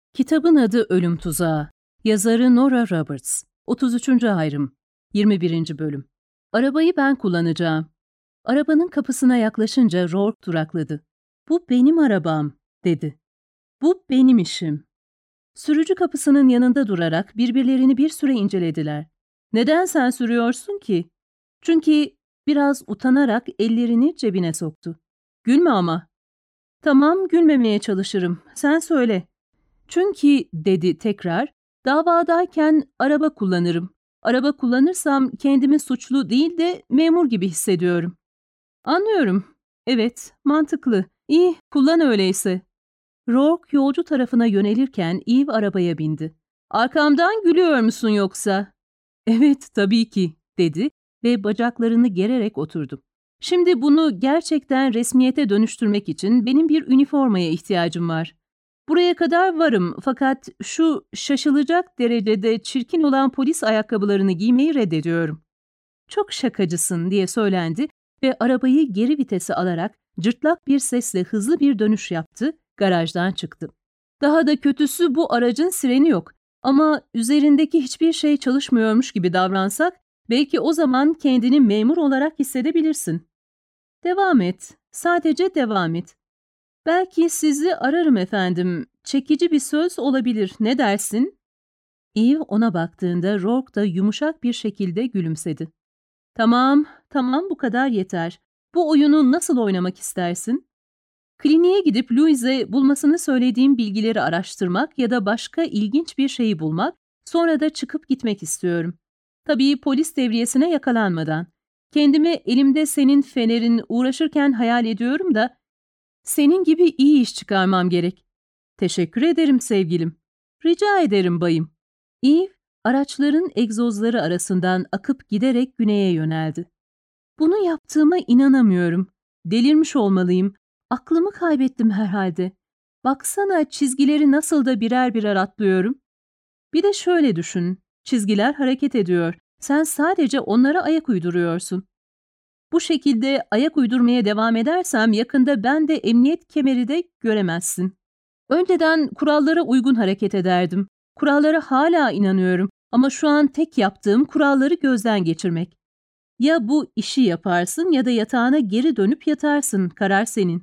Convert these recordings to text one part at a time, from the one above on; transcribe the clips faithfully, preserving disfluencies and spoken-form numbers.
Kitabın adı Ölüm Tuzağı. Yazarı Nora Roberts. otuz üçüncü ayrım. yirmi birinci bölüm. Arabayı ben kullanacağım. Arabanın kapısına yaklaşınca Rourke durakladı. "Bu benim arabam," dedi. "Bu benim işim." Sürücü kapısının yanında durarak birbirlerini bir süre incelediler. "Neden sen sürüyorsun ki?" Çünkü biraz utanarak ellerini cebine soktu. "Gülme ama." "Tamam, gülmemeye çalışırım. Sen söyle." "Çünkü," dedi tekrar, "davadayken araba kullanırım. Araba kullanırsam kendimi suçlu değil de memur gibi hissediyorum." "Anlıyorum. Evet, mantıklı. İyi, kullan öyleyse." Rourke yolcu tarafına yönelirken Eve arabaya bindi. "Arkamdan gülüyor musun yoksa?" "Evet, tabii ki," dedi ve bacaklarını gererek oturdu. "Şimdi bunu gerçekten resmiyete dönüştürmek için benim bir üniformaya ihtiyacım var. Buraya kadar varım fakat şu şaşılacak derecede çirkin olan polis ayakkabılarını giymeyi reddediyorum." "Çok şakacısın," diye söylendi ve arabayı geri vitese alarak cırtlak bir sesle hızlı bir dönüş yaptı, garajdan çıktı. Daha da kötüsü bu aracın sireni yok ama üzerindeki hiçbir şey çalışmıyormuş gibi davransak belki o zaman kendini memur olarak hissedebilirsin. Devam et, sadece devam et. "Belki sizi ararım efendim. Çekici bir söz olabilir. Ne dersin?" Eve ona baktığında Rourke da yumuşak bir şekilde gülümsedi. "Tamam, tamam bu kadar yeter. Bu oyunu nasıl oynamak istersin?" "Kliniğe gidip Louise'e bulmasını söylediğim bilgileri araştırmak ya da başka ilginç bir şeyi bulmak, sonra da çıkıp gitmek istiyorum. Tabii polis devriyesine yakalanmadan. Kendimi elimde senin fenerin uğraşırken hayal ediyorum da senin gibi iyi iş çıkarmam gerek." "Teşekkür ederim sevgilim." "Rica ederim bayım." Eve, araçların egzozları arasından akıp giderek güneye yöneldi. "Bunu yaptığıma inanamıyorum. Delirmiş olmalıyım. Aklımı kaybettim herhalde. Baksana çizgileri nasıl da birer birer atlıyorum. Bir de şöyle düşün. Çizgiler hareket ediyor. Sen sadece onlara ayak uyduruyorsun. Bu şekilde ayak uydurmaya devam edersem yakında ben de emniyet kemeri de göremezsin. Önceden kurallara uygun hareket ederdim. Kurallara hala inanıyorum ama şu an tek yaptığım kuralları gözden geçirmek. Ya bu işi yaparsın ya da yatağına geri dönüp yatarsın, karar senin.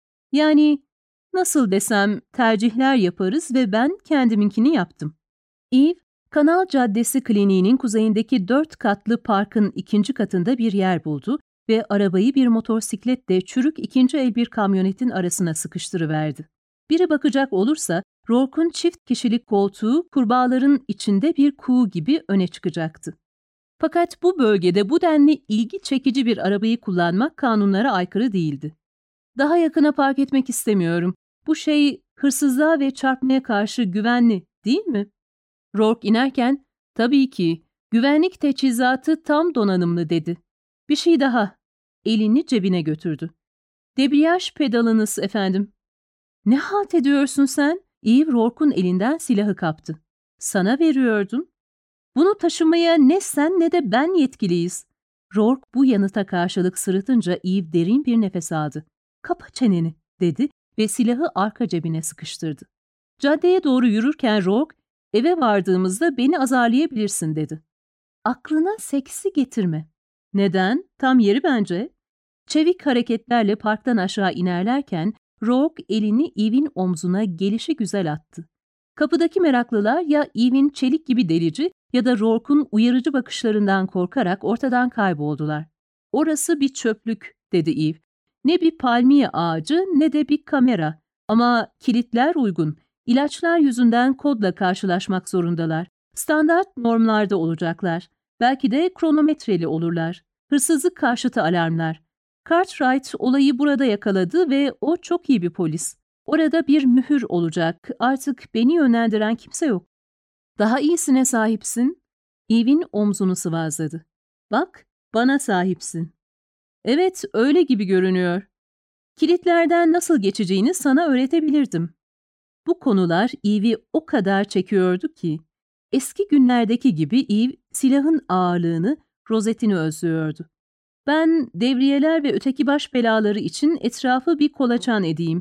Yani nasıl desem tercihler yaparız ve ben kendiminkini yaptım." Eve, Kanal Caddesi kliniğinin kuzeyindeki dört katlı parkın ikinci katında bir yer buldu ve arabayı bir motosikletle çürük ikinci el bir kamyonetin arasına sıkıştırıverdi. Biri bakacak olursa Rourke'un çift kişilik koltuğu kurbağaların içinde bir kuğu gibi öne çıkacaktı. Fakat bu bölgede bu denli ilgi çekici bir arabayı kullanmak kanunlara aykırı değildi. "Daha yakına park etmek istemiyorum. Bu şey hırsızlığa ve çarpmaya karşı güvenli, değil mi?" Rourke inerken, "Tabii ki, güvenlik teçhizatı tam donanımlı," dedi. "Bir şey daha." Elini cebine götürdü. "Debriyaj pedalınız efendim." "Ne halt ediyorsun sen?" Eve Rourke'un elinden silahı kaptı. "Sana veriyordum." "Bunu taşımaya ne sen ne de ben yetkiliyiz." Rourke bu yanıta karşılık sırıtınca Eve derin bir nefes aldı. "Kapa çeneni," dedi ve silahı arka cebine sıkıştırdı. Caddeye doğru yürürken Rourke, "Eve vardığımızda beni azarlayabilirsin," dedi. "Aklına seksi getirme." "Neden? Tam yeri bence." Çevik hareketlerle parktan aşağı inerlerken Rourke elini Eve'in omzuna gelişigüzel attı. Kapıdaki meraklılar ya Eve'in çelik gibi delici ya da Rourke'un uyarıcı bakışlarından korkarak ortadan kayboldular. "Orası bir çöplük," dedi Eve. "Ne bir palmiye ağacı ne de bir kamera. Ama kilitler uygun. İlaçlar yüzünden kodla karşılaşmak zorundalar. Standart normlarda olacaklar. Belki de kronometreli olurlar. Hırsızlık karşıtı alarmlar. Cartwright olayı burada yakaladı ve o çok iyi bir polis. Orada bir mühür olacak. Artık beni yönlendiren kimse yok." "Daha iyisine sahipsin." Eve'in omzunu sıvazladı. "Bak, bana sahipsin." "Evet, öyle gibi görünüyor. Kilitlerden nasıl geçeceğini sana öğretebilirdim." Bu konular Eve'i o kadar çekiyordu ki, eski günlerdeki gibi Eve silahın ağırlığını, rozetini özlüyordu. "Ben devriyeler ve öteki baş belaları için etrafı bir kolaçan edeyim.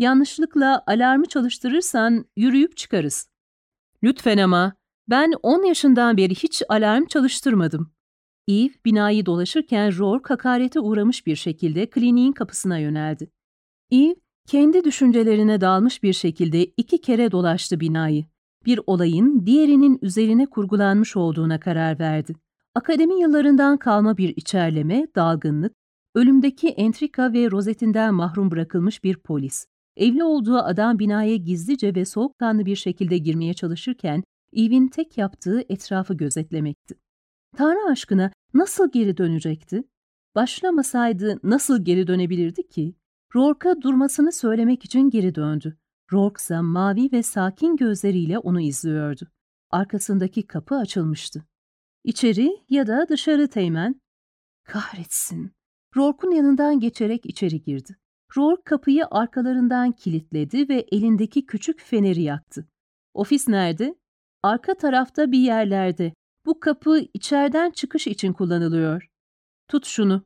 Yanlışlıkla alarmı çalıştırırsan yürüyüp çıkarız. Lütfen ama, ben on yaşından beri hiç alarm çalıştırmadım. Eve binayı dolaşırken Rourke hakarete uğramış bir şekilde kliniğin kapısına yöneldi. Eve kendi düşüncelerine dalmış bir şekilde iki kere dolaştı binayı. Bir olayın diğerinin üzerine kurgulanmış olduğuna karar verdi. Akademi yıllarından kalma bir içerleme, dalgınlık, ölümdeki entrika ve rozetinden mahrum bırakılmış bir polis. Evli olduğu adam binaya gizlice ve soğukkanlı bir şekilde girmeye çalışırken Eve'in tek yaptığı etrafı gözetlemekti. Tanrı aşkına nasıl geri dönecekti? Başlamasaydı nasıl geri dönebilirdi ki? Rourke'a durmasını söylemek için geri döndü. Rourke ise mavi ve sakin gözleriyle onu izliyordu. Arkasındaki kapı açılmıştı. İçeri ya da dışarı Teğmen. Kahretsin. Rourke'un yanından geçerek içeri girdi. Rourke kapıyı arkalarından kilitledi ve elindeki küçük feneri yaktı. Ofis nerede? Arka tarafta bir yerlerde. Bu kapı içeriden çıkış için kullanılıyor. Tut şunu.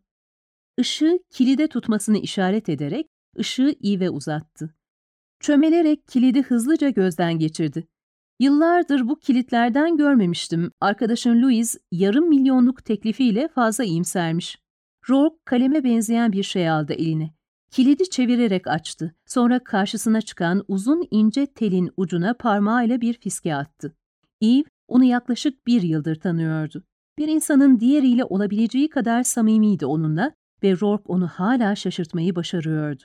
Işığı kilide tutmasını işaret ederek ışığı Eve'e uzattı. Çömelerek kilidi hızlıca gözden geçirdi. Yıllardır bu kilitlerden görmemiştim. Arkadaşın Louis yarım milyonluk teklifiyle fazla iyimsermiş. Rourke kaleme benzeyen bir şey aldı eline. Kilidi çevirerek açtı. Sonra karşısına çıkan uzun ince telin ucuna parmağıyla bir fiske attı. Eve onu yaklaşık bir yıldır tanıyordu. Bir insanın diğeriyle olabileceği kadar samimiydi onunla ve Rourke onu hala şaşırtmayı başarıyordu.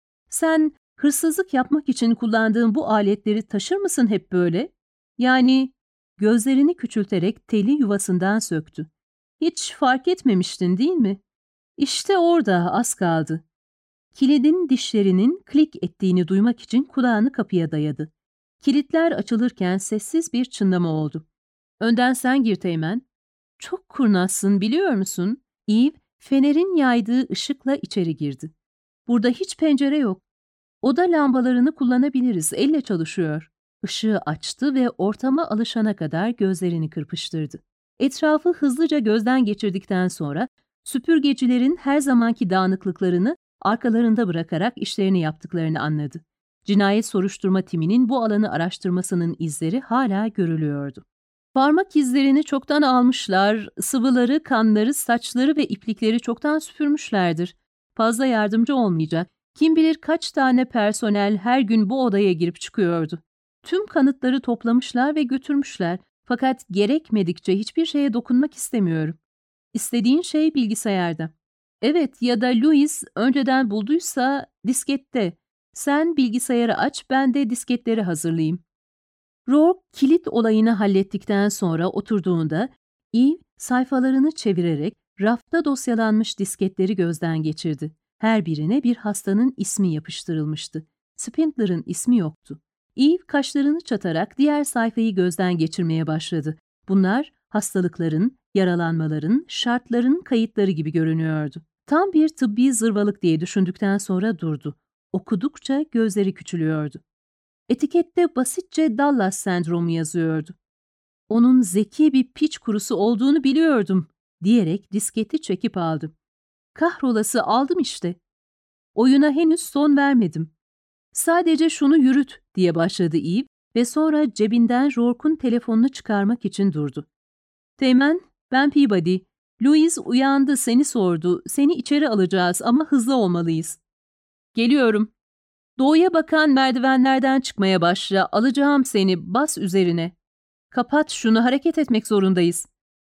Sen hırsızlık yapmak için kullandığın bu aletleri taşır mısın hep böyle? Yani gözlerini küçülterek teli yuvasından söktü. Hiç fark etmemiştin değil mi? İşte orada az kaldı. Kilidin dişlerinin klik ettiğini duymak için kulağını kapıya dayadı. Kilitler açılırken sessiz bir çınlama oldu. Önden sen gir Teğmen. Çok kurnazsın biliyor musun? Eve fenerin yaydığı ışıkla içeri girdi. Burada hiç pencere yok. Oda lambalarını kullanabiliriz, elle çalışıyor. Işığı açtı ve ortama alışana kadar gözlerini kırpıştırdı. Etrafı hızlıca gözden geçirdikten sonra süpürgecilerin her zamanki dağınıklıklarını arkalarında bırakarak işlerini yaptıklarını anladı. Cinayet soruşturma timinin bu alanı araştırmasının izleri hala görülüyordu. Parmak izlerini çoktan almışlar, sıvıları, kanları, saçları ve iplikleri çoktan süpürmüşlerdir. Fazla yardımcı olmayacak. Kim bilir kaç tane personel her gün bu odaya girip çıkıyordu. Tüm kanıtları toplamışlar ve götürmüşler. Fakat gerekmedikçe hiçbir şeye dokunmak istemiyorum. İstediğin şey bilgisayarda. Evet, ya da Louis önceden bulduysa diskette. Sen bilgisayarı aç, ben de disketleri hazırlayayım. Rourke kilit olayını hallettikten sonra oturduğunda Eve sayfalarını çevirerek rafta dosyalanmış disketleri gözden geçirdi. Her birine bir hastanın ismi yapıştırılmıştı. Spindler'ın ismi yoktu. Eve kaşlarını çatarak diğer sayfayı gözden geçirmeye başladı. Bunlar hastalıkların, yaralanmaların, şartların kayıtları gibi görünüyordu. Tam bir tıbbi zırvalık diye düşündükten sonra durdu. Okudukça gözleri küçülüyordu. Etikette basitçe Dallas sendromu yazıyordu. Onun zeki bir piç kurusu olduğunu biliyordum diyerek disketi çekip aldım. Kahrolası aldım işte. Oyuna henüz son vermedim. Sadece şunu yürüt diye başladı Eve ve sonra cebinden Rourke'un telefonunu çıkarmak için durdu. Teğmen, ben Peabody. Louis uyandı, seni sordu. Seni içeri alacağız ama hızlı olmalıyız. Geliyorum. Doğuya bakan merdivenlerden çıkmaya başla. Alacağım seni, bas üzerine. Kapat şunu, hareket etmek zorundayız.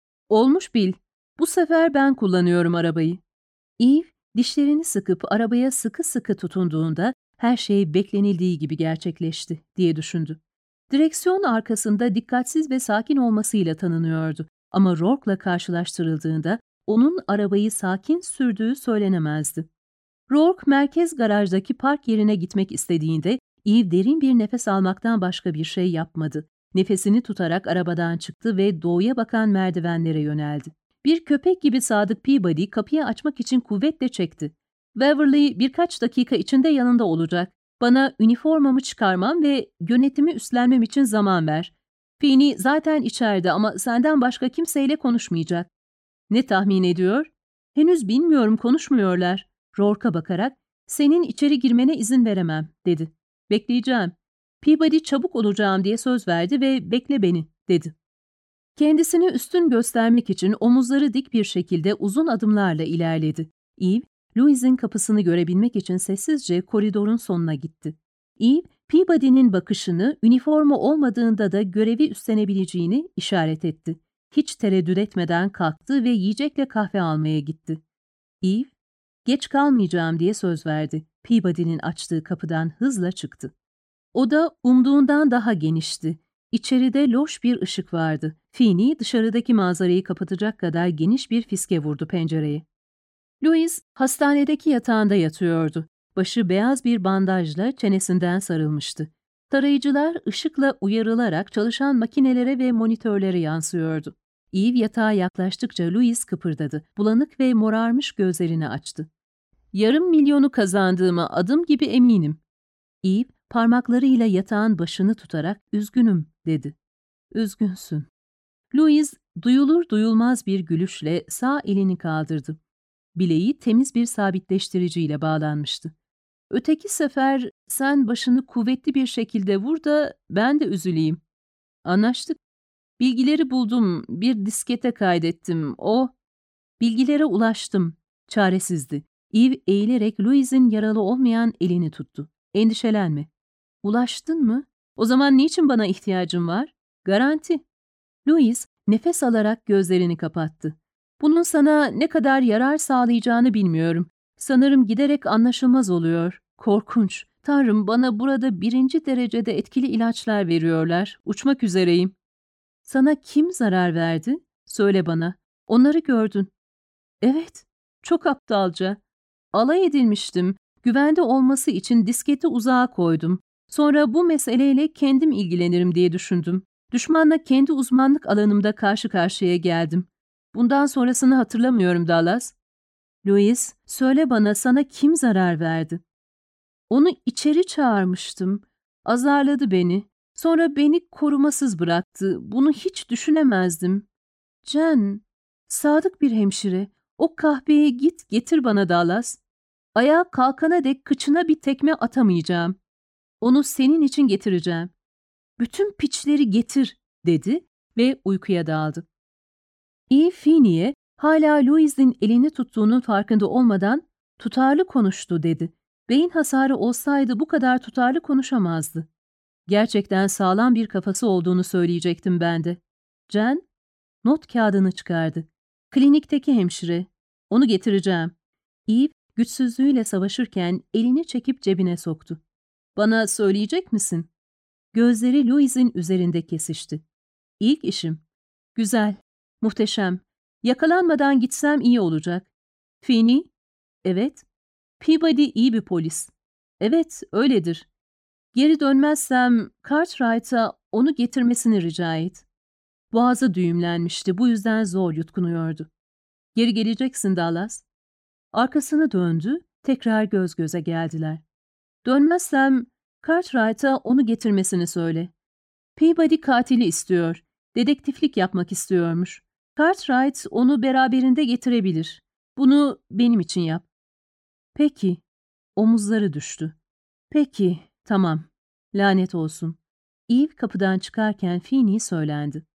Olmuş bil. Bu sefer ben kullanıyorum arabayı. Eve dişlerini sıkıp arabaya sıkı sıkı tutunduğunda her şey beklenildiği gibi gerçekleşti diye düşündü. Direksiyon arkasında dikkatsiz ve sakin olmasıyla tanınıyordu ama Rourke'la karşılaştırıldığında onun arabayı sakin sürdüğü söylenemezdi. Rourke merkez garajdaki park yerine gitmek istediğinde Eve derin bir nefes almaktan başka bir şey yapmadı. Nefesini tutarak arabadan çıktı ve doğuya bakan merdivenlere yöneldi. Bir köpek gibi sadık Peabody kapıyı açmak için kuvvetle çekti. Waverly birkaç dakika içinde yanında olacak. Bana üniformamı çıkarmam ve yönetimi üstlenmem için zaman ver. Feeney zaten içeride ama senden başka kimseyle konuşmayacak. Ne tahmin ediyor? Henüz bilmiyorum, konuşmuyorlar. Rourke'a bakarak, Senin içeri girmene izin veremem, dedi. Bekleyeceğim. Peabody çabuk olacağım diye söz verdi ve bekle beni, dedi. Kendisini üstün göstermek için omuzları dik bir şekilde uzun adımlarla ilerledi. Eve, Louise'in kapısını görebilmek için sessizce koridorun sonuna gitti. Eve, Peabody'nin bakışını üniforma olmadığında da görevi üstlenebileceğini işaret etti. Hiç tereddüt etmeden kalktı ve yiyecekle kahve almaya gitti. Eve, geç kalmayacağım diye söz verdi. Peabody'nin açtığı kapıdan hızla çıktı. Oda umduğundan daha genişti. İçeride loş bir ışık vardı. Fini dışarıdaki manzarayı kapatacak kadar geniş bir fiske vurdu pencereye. Louise hastanedeki yatağında yatıyordu. Başı beyaz bir bandajla çenesinden sarılmıştı. Tarayıcılar ışıkla uyarılarak çalışan makinelere ve monitörlere yansıyordu. Eve yatağa yaklaştıkça Louise kıpırdadı. Bulanık ve morarmış gözlerini açtı. Yarım milyonu kazandığıma adım gibi eminim. Eve parmaklarıyla yatağın başını tutarak üzgünüm dedi. Üzgünsün. Louise duyulur duyulmaz bir gülüşle sağ elini kaldırdı. Bileği temiz bir sabitleştiriciyle bağlanmıştı. Öteki sefer sen başını kuvvetli bir şekilde vur da ben de üzüleyim. Anlaştık. Bilgileri buldum, bir diskete kaydettim. O, bilgilere ulaştım. Çaresizdi. Eve eğilerek Louise'in yaralı olmayan elini tuttu. Endişelenme. Ulaştın mı? O zaman niçin bana ihtiyacın var? Garanti. Louise nefes alarak gözlerini kapattı. Bunun sana ne kadar yarar sağlayacağını bilmiyorum. Sanırım giderek anlaşılmaz oluyor. Korkunç. Tanrım, bana burada birinci derecede etkili ilaçlar veriyorlar. Uçmak üzereyim. Sana kim zarar verdi? Söyle bana. Onları gördün. Evet, çok aptalca. Alay edilmiştim. Güvende olması için disketi uzağa koydum. Sonra bu meseleyle kendim ilgilenirim diye düşündüm. Düşmanla kendi uzmanlık alanımda karşı karşıya geldim. Bundan sonrasını hatırlamıyorum Dallas. Louis, söyle bana, sana kim zarar verdi? Onu içeri çağırmıştım. Azarladı beni. Sonra beni korumasız bıraktı. Bunu hiç düşünemezdim. Jen, sadık bir hemşire. O kahveyi git getir bana Dallas. Ayağa kalkana dek kıçına bir tekme atamayacağım. Onu senin için getireceğim. Bütün piçleri getir, dedi ve uykuya daldı. Eve Finney'e hala Louise'in elini tuttuğunun farkında olmadan tutarlı konuştu dedi. Beyin hasarı olsaydı bu kadar tutarlı konuşamazdı. Gerçekten sağlam bir kafası olduğunu söyleyecektim ben de. Jen, not kağıdını çıkardı. Klinikteki hemşire. Onu getireceğim. Eve güçsüzlüğüyle savaşırken elini çekip cebine soktu. Bana söyleyecek misin? Gözleri Louise'in üzerinde kesişti. İlk işim. Güzel, muhteşem. Yakalanmadan gitsem iyi olacak. Finney? Evet. Peabody iyi bir polis. Evet, öyledir. Geri dönmezsem Cartwright'a onu getirmesini rica et. Boğazı düğümlenmişti, bu yüzden zor yutkunuyordu. Geri geleceksin Dallas. Arkasını döndü, tekrar göz göze geldiler. Dönmezsem Cartwright'a onu getirmesini söyle. Peabody katili istiyor. Dedektiflik yapmak istiyormuş. Cartwright onu beraberinde getirebilir. Bunu benim için yap. Peki. Omuzları düştü. Peki, tamam. Lanet olsun. Eve kapıdan çıkarken Finney söylendi.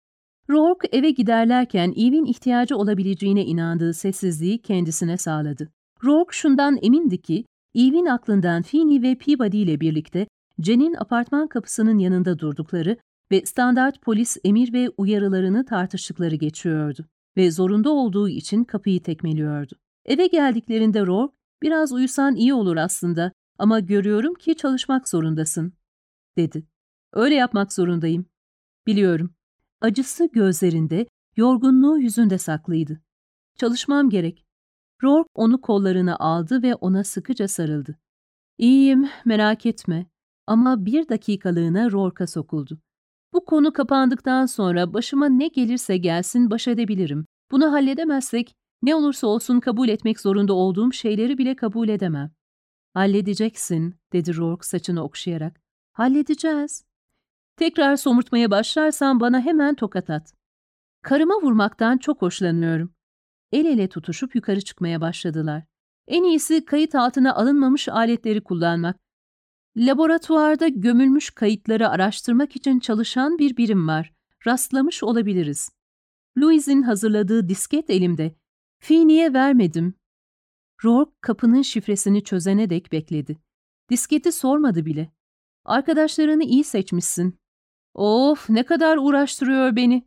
Rourke eve giderlerken Eve'in ihtiyacı olabileceğine inandığı sessizliği kendisine sağladı. Rourke şundan emindi ki, Eve'in aklından Finney ve Peabody ile birlikte Jen'in apartman kapısının yanında durdukları ve standart polis emir ve uyarılarını tartıştıkları geçiyordu ve zorunda olduğu için kapıyı tekmeliyordu. Eve geldiklerinde Rourke, biraz uyusan iyi olur aslında ama görüyorum ki çalışmak zorundasın, dedi. Öyle yapmak zorundayım. Biliyorum. Acısı gözlerinde, yorgunluğu yüzünde saklıydı. Çalışmam gerek. Rourke onu kollarına aldı ve ona sıkıca sarıldı. İyiyim, merak etme. Ama bir dakikalığına Rourke'a sokuldu. Bu konu kapandıktan sonra başıma ne gelirse gelsin baş edebilirim. Bunu halledemezsek ne olursa olsun kabul etmek zorunda olduğum şeyleri bile kabul edemem. Halledeceksin, dedi Rourke saçını okşayarak. Halledeceğiz. Tekrar somurtmaya başlarsan bana hemen tokat at. Karıma vurmaktan çok hoşlanıyorum. El ele tutuşup yukarı çıkmaya başladılar. En iyisi kayıt altına alınmamış aletleri kullanmak. Laboratuvarda gömülmüş kayıtları araştırmak için çalışan bir birim var. Rastlamış olabiliriz. Louise'in hazırladığı disket elimde. Feeney'e vermedim. Rourke kapının şifresini çözene dek bekledi. Disketi sormadı bile. Arkadaşlarını iyi seçmişsin. Of, ne kadar uğraştırıyor beni.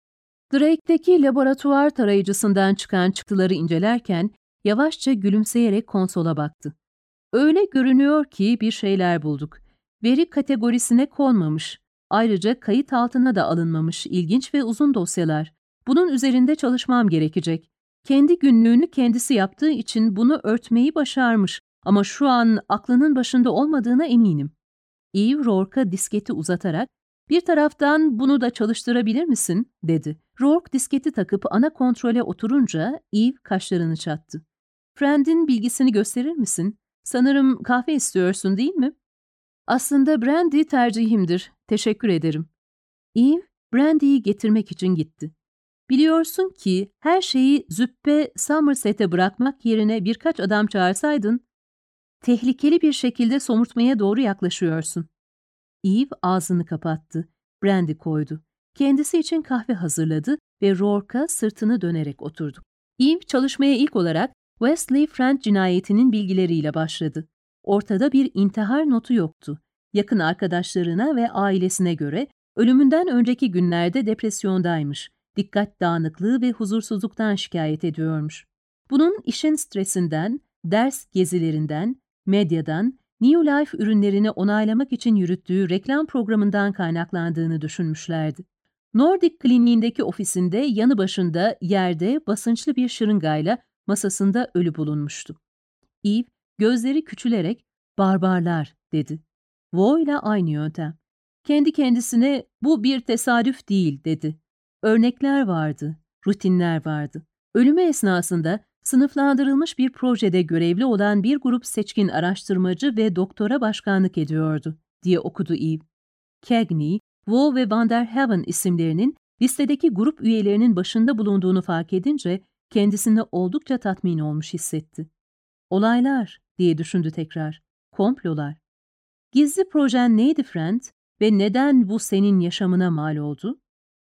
Drake'deki laboratuvar tarayıcısından çıkan çıktıları incelerken yavaşça gülümseyerek konsola baktı. Öyle görünüyor ki bir şeyler bulduk. Veri kategorisine konmamış. Ayrıca kayıt altına da alınmamış ilginç ve uzun dosyalar. Bunun üzerinde çalışmam gerekecek. Kendi günlüğünü kendisi yaptığı için bunu örtmeyi başarmış ama şu an aklının başında olmadığına eminim. Eve Rourke'a disketi uzatarak, "Bir taraftan bunu da çalıştırabilir misin?" dedi. Rourke disketi takıp ana kontrole oturunca Eve kaşlarını çattı. "Friend'in bilgisini gösterir misin? Sanırım kahve istiyorsun, değil mi?" "Aslında brandy tercihimdir. Teşekkür ederim." Eve, brandy'yi getirmek için gitti. "Biliyorsun ki her şeyi züppe Somerset'e bırakmak yerine birkaç adam çağırsaydın, tehlikeli bir şekilde somurtmaya doğru yaklaşıyorsun." Eve ağzını kapattı. Brandy koydu. Kendisi için kahve hazırladı ve Rourke'a sırtını dönerek oturdu. Eve çalışmaya ilk olarak Wesley Friend cinayetinin bilgileriyle başladı. Ortada bir intihar notu yoktu. Yakın arkadaşlarına ve ailesine göre ölümünden önceki günlerde depresyondaymış. Dikkat dağınıklığı ve huzursuzluktan şikayet ediyormuş. Bunun işin stresinden, ders gezilerinden, medyadan, New Life ürünlerini onaylamak için yürüttüğü reklam programından kaynaklandığını düşünmüşlerdi. Nordic Kliniğindeki ofisinde yanı başında yerde basınçlı bir şırıngayla masasında ölü bulunmuştu. Eve gözleri küçülerek "Barbarlar," dedi. Vo ile aynı yöntem. Kendi kendisine "Bu bir tesadüf değil," dedi. Örnekler vardı, rutinler vardı. Ölümü esnasında sınıflandırılmış bir projede görevli olan bir grup seçkin araştırmacı ve doktora başkanlık ediyordu, diye okudu Eve. Cagney, Vo ve Van der Haven isimlerinin listedeki grup üyelerinin başında bulunduğunu fark edince kendisini oldukça tatmin olmuş hissetti. "Olaylar," diye düşündü tekrar. "Komplolar. Gizli projen neydi Friend ve neden bu senin yaşamına mal oldu?"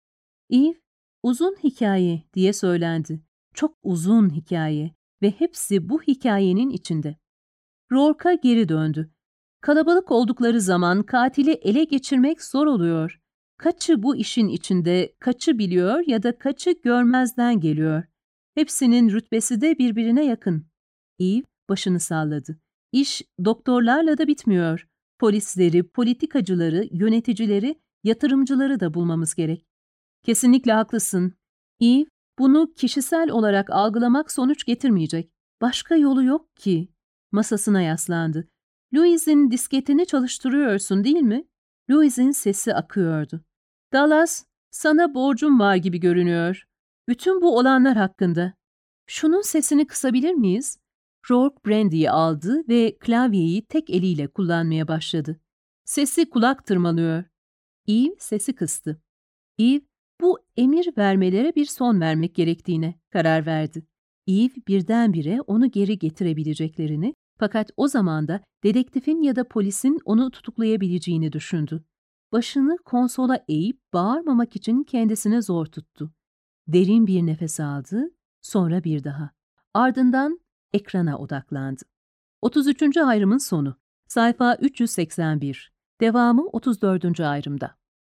Eve, "Uzun hikaye," diye söylendi. "Çok uzun hikaye ve hepsi bu hikayenin içinde." Rourke'a geri döndü. Kalabalık oldukları zaman katili ele geçirmek zor oluyor. Kaçı bu işin içinde, kaçı biliyor ya da kaçı görmezden geliyor. Hepsinin rütbesi de birbirine yakın. Eve başını salladı. İş doktorlarla da bitmiyor. Polisleri, politikacıları, yöneticileri, yatırımcıları da bulmamız gerek. Kesinlikle haklısın. Eve, bunu kişisel olarak algılamak sonuç getirmeyecek. Başka yolu yok ki. Masasına yaslandı. "Louise'in disketini çalıştırıyorsun, değil mi?" Louise'in sesi akıyordu. "Dallas, sana borcum var gibi görünüyor. Bütün bu olanlar hakkında. Şunun sesini kısabilir miyiz?" Rourke brandy'yi aldı ve klavyeyi tek eliyle kullanmaya başladı. "Sesi kulak tırmalıyor." Eve sesi kıstı. Eve, bu emir vermelere bir son vermek gerektiğine karar verdi. Eve birdenbire onu geri getirebileceklerini, fakat o zaman da dedektifin ya da polisin onu tutuklayabileceğini düşündü. Başını konsola eğip bağırmamak için kendisine zor tuttu. Derin bir nefes aldı, sonra bir daha. Ardından ekrana odaklandı. otuz üçüncü ayrımın sonu. Sayfa üç yüz seksen bir. Devamı otuz dördüncü ayrımda.